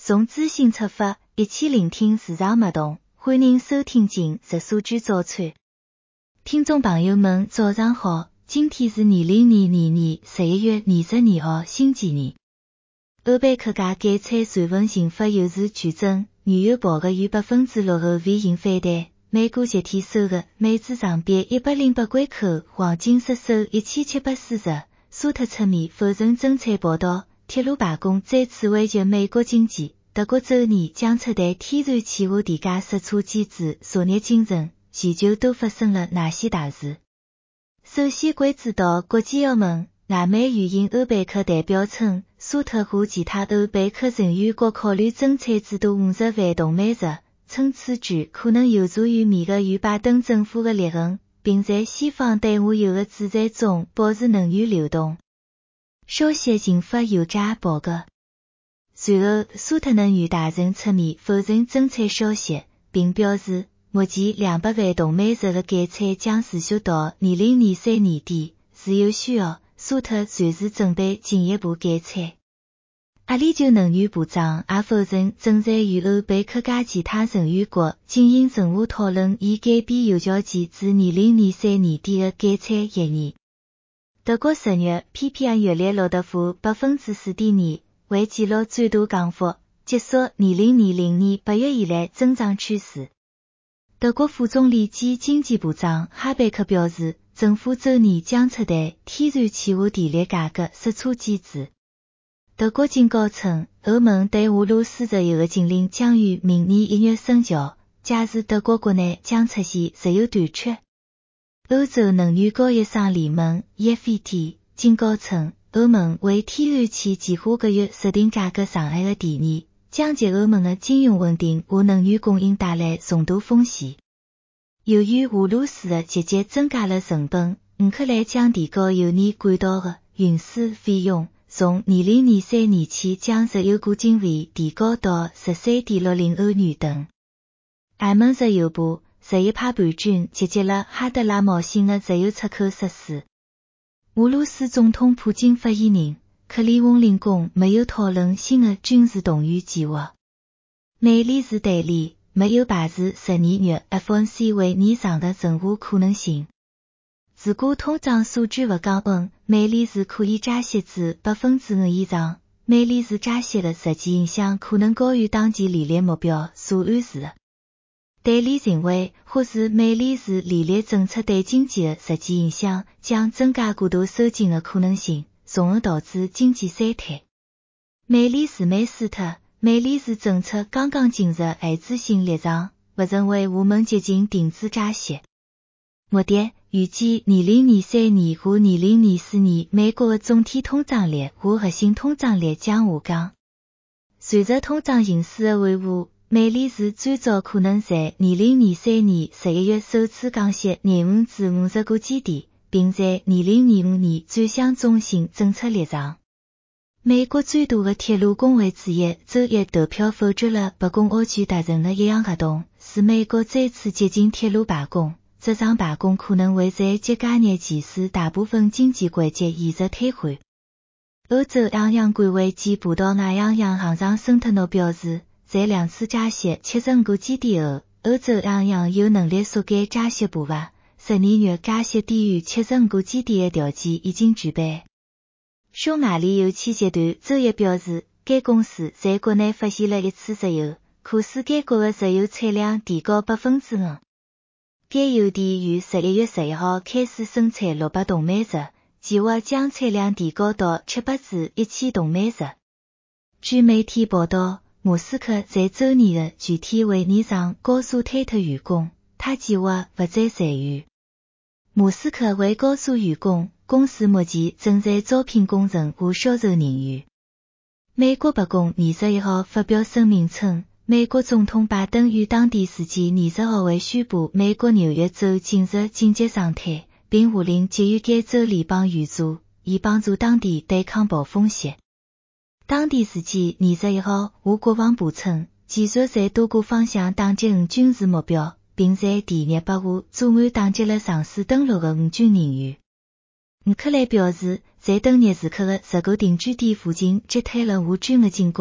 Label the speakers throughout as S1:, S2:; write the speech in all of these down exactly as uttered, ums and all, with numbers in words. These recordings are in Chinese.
S1: 从资讯出发，一起聆听市场脉动，欢迎收听今日数据早餐。听众朋友们，早上好，今天是二零二二年十一月二十二号星期二。欧贝克价减产传闻引发油市剧增，原油报价于百分之六后微型反弹。美股集体收入，美指上贬一百零八关口，黄金失守一千七百四十。沙特出面否认增产报道，铁路罢工再次危及美国经济。德国周年将出台天然气化电价实测机制，昨日精神，全球都发生了哪些大事？首先关注到国际澳门，外媒援引欧贝克代表称，沙特和其他欧贝克成员国考虑增产至多五十万吨每日，称此举可能有助于弥合与拜登政府的裂痕，并在西方对俄油的制裁中保持能源流动。消息引发油价暴跌。随后，沙特能源大臣出面否认增产消息，并表示，目前两百万吨每日的减产将持续到二零二三年底，是有需要，沙特随时准备进一步减产。阿联酋能源部长也否认正在与欧贝克加其他成员国进行任何讨论，以改变有效期至二零二三年底的减产协议。德国十月 P P I 月率录得负百分之四点二。为纪录最大降幅，结束二零二零年八月以来增长趋势。德国副总理兼经济部长哈贝克表示，政府周年将出台天然气化电力价格实测机制。德国警告称，欧盟对俄罗斯石油的禁令将于明年一月生效，假使德国国内将出现石油短缺。欧洲能源交易商联盟 E F E T 警告称，欧盟为天然气计划个月设定价格上限的提议，将给欧盟的金融稳定和能源供应带来重大风险。由于俄罗斯的积极增加了成本，乌克兰将提高油气管道的运输费用，从二零二三年起将石油估计费提高到 十三点六零欧元等。埃蒙石油部什叶派叛军袭击了哈德拉毛县的石油出口设施。俄罗斯总统普京发言人克里翁林宫没有讨论新的军事动员计划。美联储代理没有排除十二月 F O M C 会议上的任何可能性。如果通胀数据不降温，美联储可以加息至百分之五以上。美联储加息的实际影响可能高于当前利率目标所暗示的。代理认为，或是美联储利率政策对经济的实际影响将增加过度收紧的可能性，从而导致经济衰退。美联储梅斯特，美联储政策刚刚进入限制性立场，不认为我们接近停止加息。目的预计二零二三年和二零二四年美国的总体通胀率和核心通胀率将下降。随着通胀形势的缓和，美联储最早可能在二零二三年十一月首次降息廿五至五十个基点，并在二零二五年转向中性政策立场。美国最大的铁路工会之一周一投票否决了白宫奥权达成的一项合同，使美国再次接近铁路罢工。这场罢工可能会在节假日前使大部分经济环节延续瘫痪。欧洲央行管委及葡萄牙央行行长圣特诺表示，在两次加息七十五个基点后，欧洲央行有能力缩减加息步伐，十二月加息低于七十五个基点的条件已经具备。匈牙利油气集团周一表示，该公司在国内发现了一次石油，可使该国的石油产量提高百分之五。该油田于十一月十一号开始生产六百吨每日，计划将产量提高到七百至一千吨每日。据媒体报道，马斯克在周年的具体会议上告诉推特员工，他计划不再裁员。马斯克会告诉员工，公司目前正在招聘工人和销售人员。美国白宫二十一号发表声明称，美国总统拜登于当地时间二十号会宣布美国纽约州进入紧急状态，并下令给予该州联邦援助，以帮助当地对抗暴风雪。当地时间二十一号，俄国防部称，继续在多个方向打击五军事目标，并在第二百户作案打击了尝试登陆的五军人员。乌克兰表示，在顿涅茨克的十个定居点附近击退了俄军的进攻，并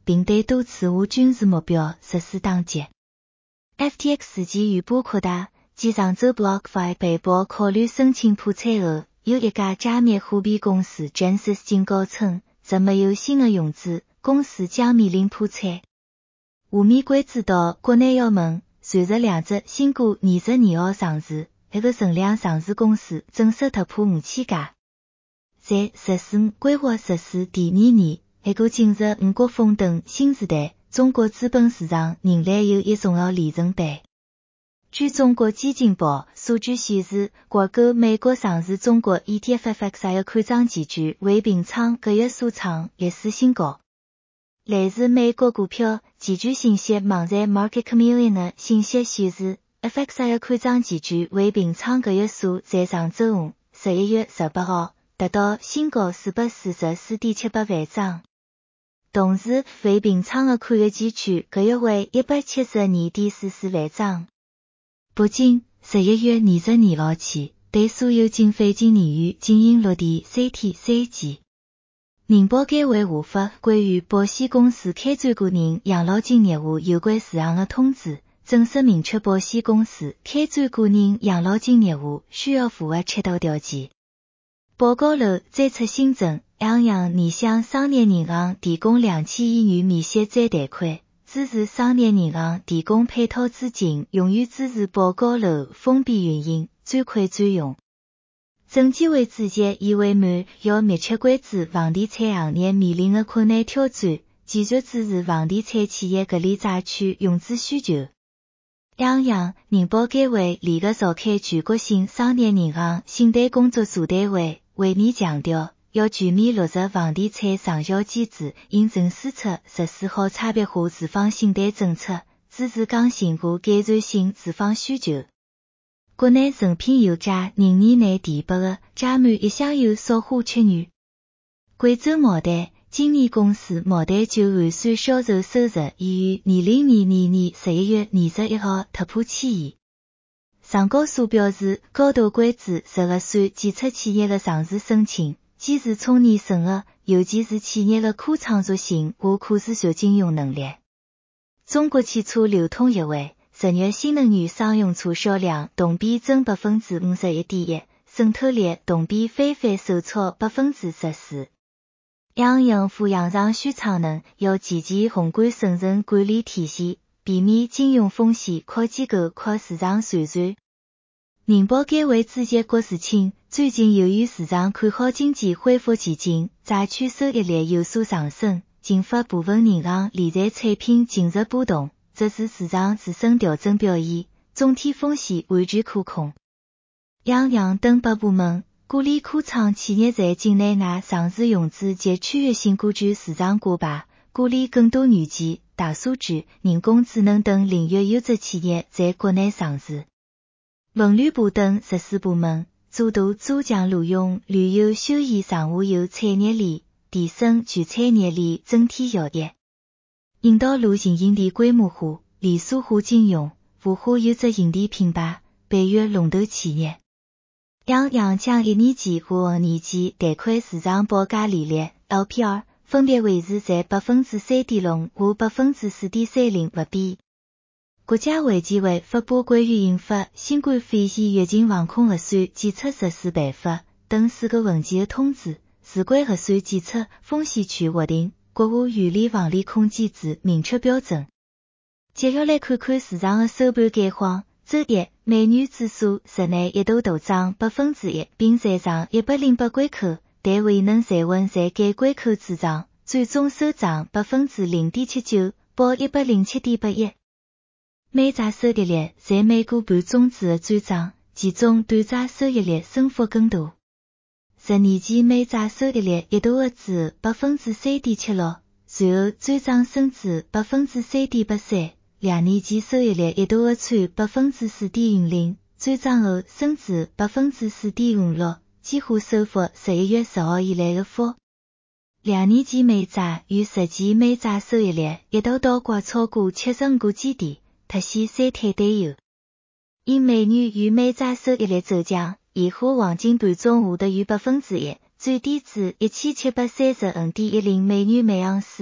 S1: 并对多次无军事目标实施打击。F T X 基于波扩大，继上周 BlockFi 被迫考虑申请破产后，有一家加密货币公司 Genesis 警告称，若没有新的融资，公司将面临破产。下面关注到国内要闻，随着两只新股二十二号上市，一个存量上市公司正式突破五千家。在十四五规划实施第二年，一个进入五国风等新时代，中国资本市场仍然有一重要里程碑。据中国基金报数据显示，国购美国上市中国 E T F F X I 的看涨期权未平仓隔月所创历史新高。类似美国股票期权信息网站 Market Chameleon 的信息显示 ，F X I 的看涨期权未平仓隔月数在上周五十一月十八号达到新高四百四十四点七八万张。同时，未平仓的看月期权隔月为一百七十二点四四万张。北京十一月二十二号起，对所有经非经营员进行六点三天三检。人保监会下发关于保险公司开展个人养老金业务有关事项的通知，正式明确保险公司开展个人养老金业务需要符合七道条件。报告楼再次新增，两样面向商业银行提供两千亿元免息再贷款，支持商业银行提供配套资金，用于支持报告楼封闭运营、转款专用。证监会主席易会满要密切关注房地产行业面临的困难挑战，继续支持房地产企业隔离债券融资需求。两样人保监会连续召开全国性商业银行信贷工作座谈会，会面强调，要全面落实房地产上销机制应正输出实施好差别化住房信贷政策，支持刚性和改善性住房需求。国内成品油价零年内第八个加满一箱油少花七元。贵州茅台今年公司茅台酒含算销售收入已于二零二二年十一月二十一号突破千亿。上交所表示，高度关注十核酸检测企业的上市申请，坚持充电审核，尤其是企业的可创造性和可持续经营能力。中国汽车流通协会十月新能源商用车销量同比增百分之五十一点一，渗透率同比翻番收超百分之十四。央行赴洋上选产能，要建建宏观审慎管理体系，避免金融风险靠机构靠市场传传。人保监会主席郭树清最近由于市场看好经济恢复前景，债券收益率有所上升，引发部分银行理财产品进入波动。这是市场自身调整表现，总体风险完全可控。央行等八部门鼓励科创企业在境内外上市融资及区域性股权市场挂牌，鼓励更多软件、大数据、人工智能等领域优质企业在国内上市。文旅部等十四部门主导加强录用旅游休闲上下游产业链，提升全产业链整体效益。引导路线营地规模化、连锁化金融，孵化优质营地品牌，培育龙头企业。央行将一年期和五年期贷款市场报价利率 L P R 分别维持在百分之三点六和百分之四点三零不变。国家卫健委发布关于印发新冠肺炎疫情防控核酸检测实施办法等四个文件的通知，事关核酸检测风险区划定。国务院联防联控机制明确标准。接下来看看市场的收盘概况。周一，美元指数日内一度大涨百分之一，并站上一百零八关口，但未能站稳在该关口之上，最终收涨百分之零点七九，报一百零七点八一。美债收益率在美股盘中之的转涨，其中短债收益率升幅更大。十年期美债收益率一度下至百分之三点七六，随后转涨升至百分之三点八三。两年期收益率一度下穿百分之四点五零，转涨后升至百分之四点五六，几乎收复十一月十号以来的幅。两年期美债与十期美债收益率一度倒挂超过七十五个基点，凸显衰退担忧。因美元与美债收益率走强，现货黄金盘中下跌逾百分之一，最低至一千七百三十五点一零美元每盎司，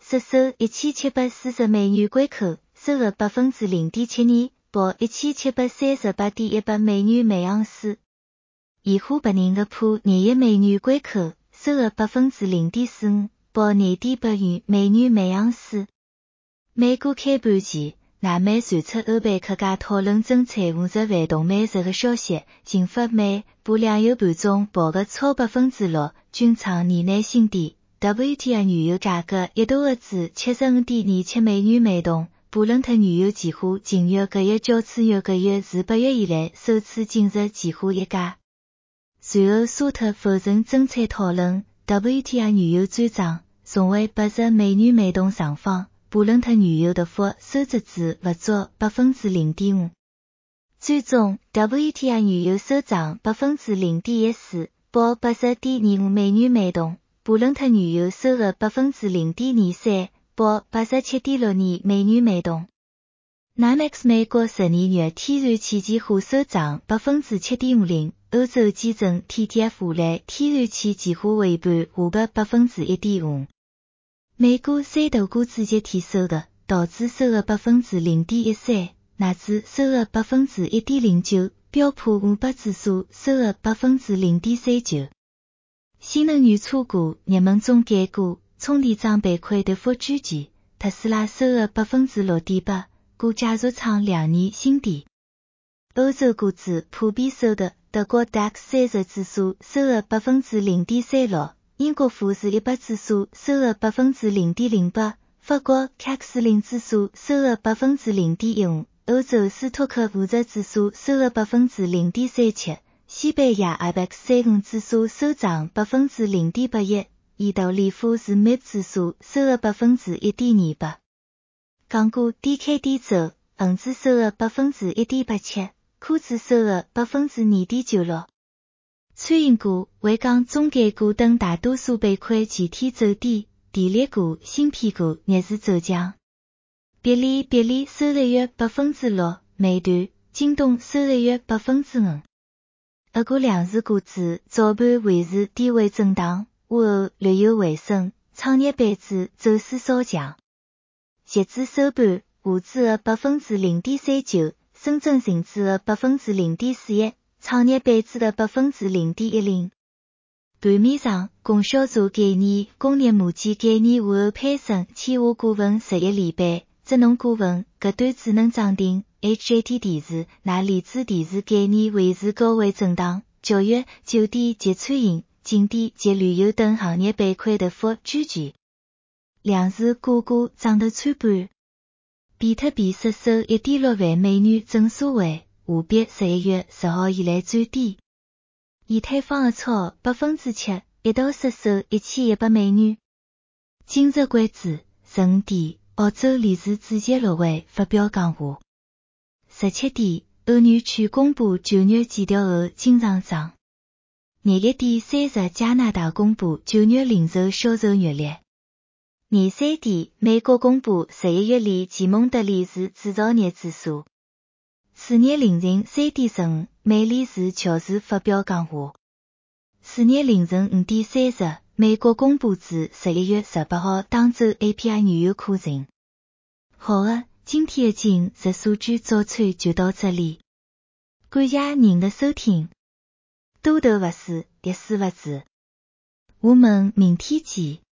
S1: 实收一千七百四十美元归口，收入 百分之零点七二，报一千七百三十八点一八美元每盎司。盐化白银的普廿一美元归口，收入 百分之零点四五，报廿点八元美元每盎司。美股开盘前，南美传出欧佩克加讨论增产五十万桶美石的消息，进发美布两油盘中报个超 百分之六，均创年内新低。W T I 原油价格一度下至 七十五点二七美元每桶，布伦特原油期货近月隔夜较次月隔月自八月以来首次进入期货一价。随后沙特否认增产讨论 ，W T I 原油转涨，重回八十美元每桶上方，布伦特原油的幅收窄至不足 百分之零点五。最终 W T I 原油收涨 百分之零点一四，报 八十点二五美元每桶。布伦特原油收入 百分之零点二三，报 八十七点六二美元每桶。N Y M E X 美国十二月天然气期货收涨 百分之七点五零，欧洲基准 T T F 下来天然气期货尾盘下个 百分之一点五。美股三大股指节天收的，道指收入 百分之零点一三，纳指收入 百分之一点零九，标普五百指数收入 百分之零点三九。新能源车股、热门中概股、充电桩板块大幅居前，特斯拉收入 百分之六点八，股价续创两年新低。欧洲股指普遍收的，德国 D A X 三十指数收入 百分之零点三六，英国富时一百指数收入 百分之零点零八，法国 C A C 零指数收入 百分之零点一五，欧洲斯托克五十指数收入 百分之零点三七。西班牙 I B E X 三十指数收涨 百分之零点八一，意大利富时 M I B 指数收入 百分之一点二八。港股 D K D 走，恒指收入 百分之一点八七，科指收入 百分之二点九六。餐饮股、维港中概股等大多数板块前天走低，电力股、芯片股逆势走强。比例比例收入约 百分之六，美团、京东收入约 百分之五。俄股两市股指早盘维持低位震荡，午后略有回升，创业板指走势稍强。截至收盘，沪指额 百分之零点三九，深圳成指额 百分之零点四一，创业板指额 百分之零点一零。盘面上，供销社概念、工业母机概念午后攀升，汽化股份十一连板，智能股份各端智能涨停。H J T 电视、钠离子电池概念维持高位震荡，教育、酒店及餐饮、景点及旅游等行业板块大幅居前。两市股股涨得参半。比特币失守 一点六万美元整数位，下跌十一月十号以来最低。以太坊的超 百分之七，一度失守一千一百美元。今日关注十五点，澳洲理事主席陆委发表讲话。十七点，欧元区公布九月基调后经常涨。廿一点三十，加拿大公布九月零售销售月历。廿三点，美国公布十一月里吉蒙德理事制造业指数。次日凌晨三点十五，美理事乔治发表讲话。次日凌晨五点三十，美国公布至十一月十八号当周 A P I 原油库存。好的。今天的今日数据早餐就到这里，感谢您的收听。多头勿死，跌死勿止。我们明天见。